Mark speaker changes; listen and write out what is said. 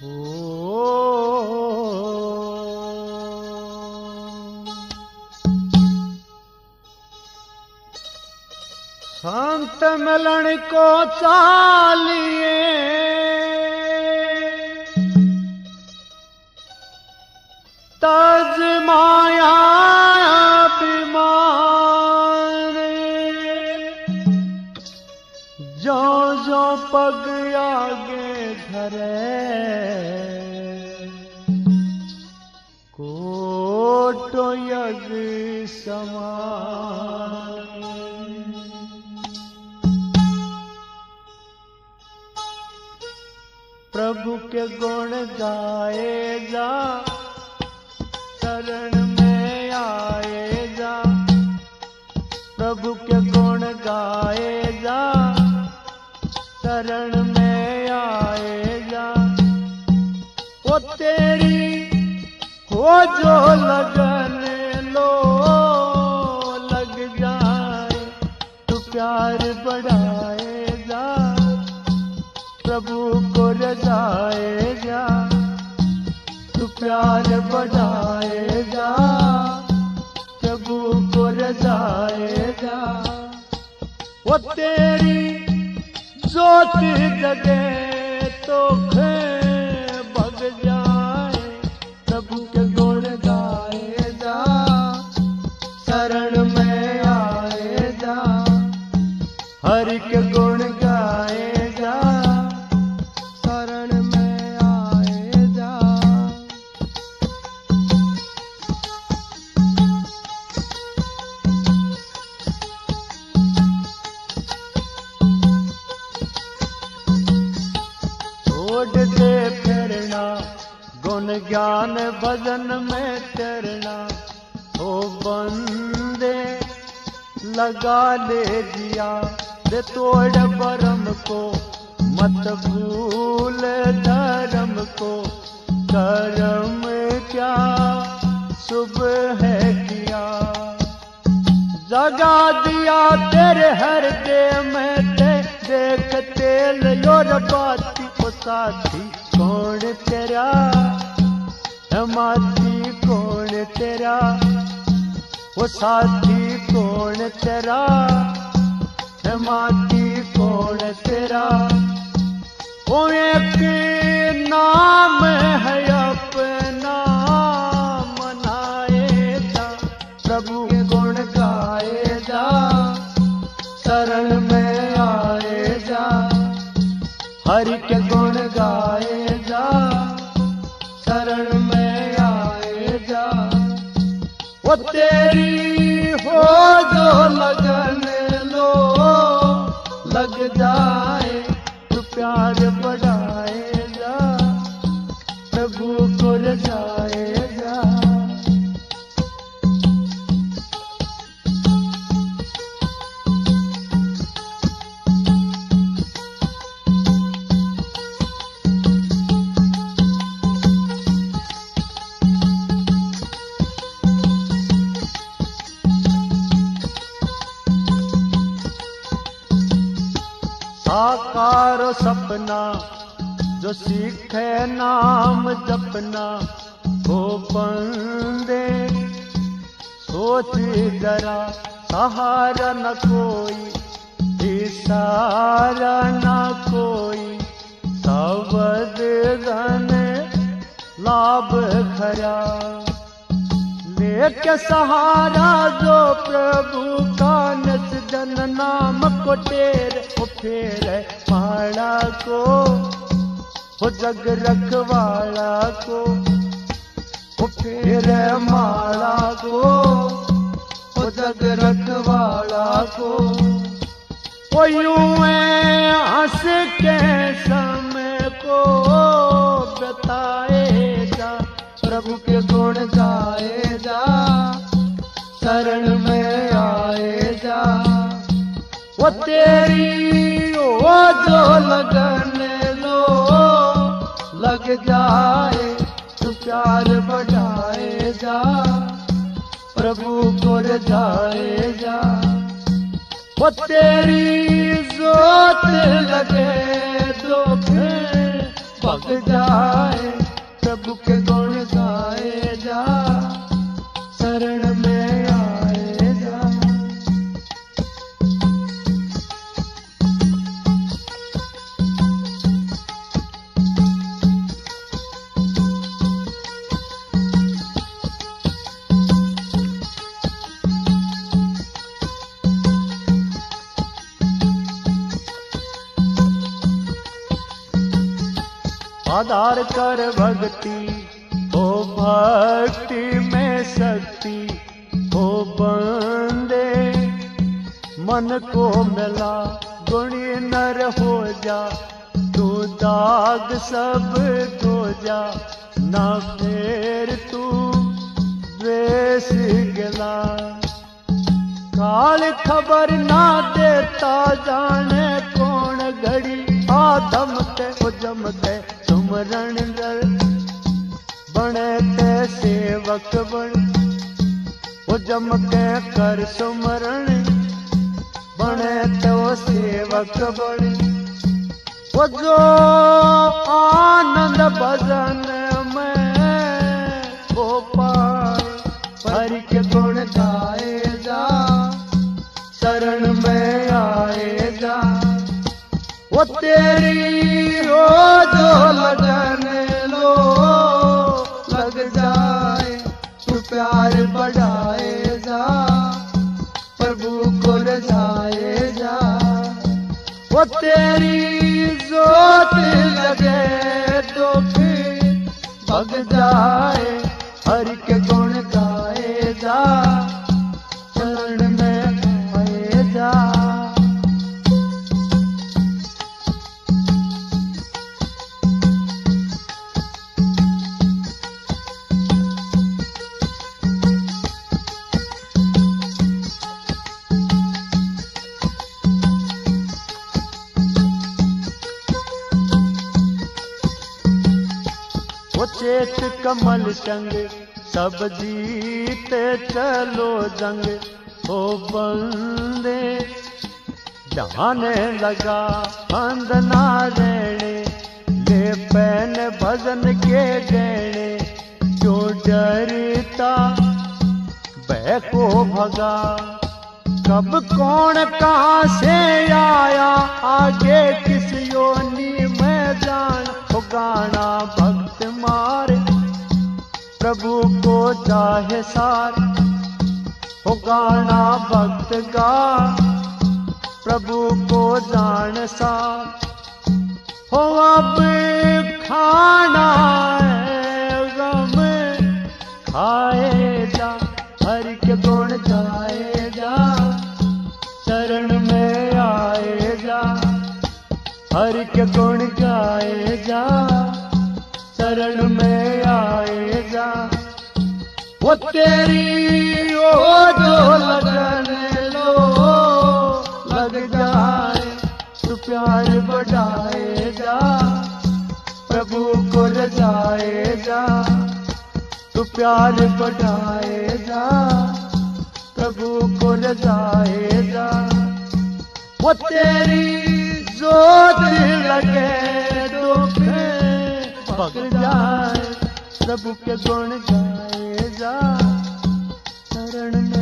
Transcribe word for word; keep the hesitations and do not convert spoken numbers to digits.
Speaker 1: संत मिलन को चालिए तज माया अभिमान जो जो पग आगे धरे कोटो यज्ञ समान। प्रभु के गुण गाए जा शरण में आए जा। प्रभु के गुण गाए जा शरण में आए जा। वो तेरी हो जो लगन लो लग जाए तू प्यार बढ़ाए जा। प्रभु को रजाए जा तू प्यार बढ़ाए जा। प्रभु को रजाए जा। वो तेरी जोत जगे तो भग जाए। प्रभु के गुण गाए जा शरण में आए जा। हरि के गुण गाए जा शरण में आए जा। छोड़ दे फिरना गुण ज्ञान भजन में तेरना। ओ बंदे लगा ले जिया दे तोड़ बरम को मत भूल धर्म को। कर्म क्या शुभ है किया जगा दिया तेरे हृदय में ते। देख तेल योर बाती को साथी कौन तेरा माती कौन तेरा। वो साथी कौन तेरा माती कौन तेरा। वो एक नाम है अपना मनाए जा। प्रभु के गुण गाए जा शरण में आए जा। हरि के गुण गाए जा शरण में आए जा। वो तेरी हो जो लगन लो लग जाए तू प्यार बढ़ाए जा। प्रभु को रजाए जा। साकार सपना जो सीखे नाम जपना। वो बंदे सोच जरा सहारा न कोई इशारा न कोई। सबद धन लाभ खरा लेके सहारा जो प्रभु का नस जन नाम को टेर। वो फेर माला को वो जग रखवाला को। वो फेर माला को वो जग रखवाला को। वो यूं हंस के समय को बताए जा। प्रभु के गुण गाए जा शरण में आए जा। वो तेरी वो जो लगन लो लग जाए तू प्यार बढ़ाए जा। प्रभु को रजाए जा। वो तेरी जोत लगे तो पग जाए, प्रभु के गुण गाए जा, शरण में आए जा। आधार कर भक्ति हो, भक्ति में शक्ति हो, बंदे मन को मिला गुणी नर हो जा, तू दाग सब धो जा, ना फेर तू द्वेष गिला। काल खबर ना देता जाने कौन घड़ी, आदम ते उजम ते सुमरण रल, बने ते सेवक बन, उजम के कर सुमरण, बने तो सेवक बन। वो जो आनंद भजन में वो पाए, हरि के गुण गाए जा, शरण में आए जा। वो तेरी रोज लगन लो लग जाए, तू प्यार बढ़ाए जा, प्रभु को रजाए जा। वो तेरी जोत लगे तो फिर भग जाए, हरि के गुण गाए जा, शरण में आए जा। वो चेत कमल संग सब जीते चलो जंग, हो बंदे जाने लगा अंध ना रहने, ले पैन भजन के गहने, जो डरता बह को भगा। कब कौन कहाँ से आया, आगे किस योनि में जान, हो गाना भक्त मारे, प्रभु को चाहे सार, हो गाना भक्त गा, प्रभु को जान सार। हो अब खाना है गम खाए जा, हरि के गुण गाए जा, शरण में आए जा, हरि के गुण गाए जा, शरण में आए जा। वो तेरी ओ जो लगन लो लग जाए, तू प्यार बढ़ाए जा, प्रभु को रजाए जा, तू प्यार बढ़ाए जा, प्रभु को रजाए जा। वो तेरी जोत लगे तो भग जाए, प्रभु के गुण गाए जा, शरण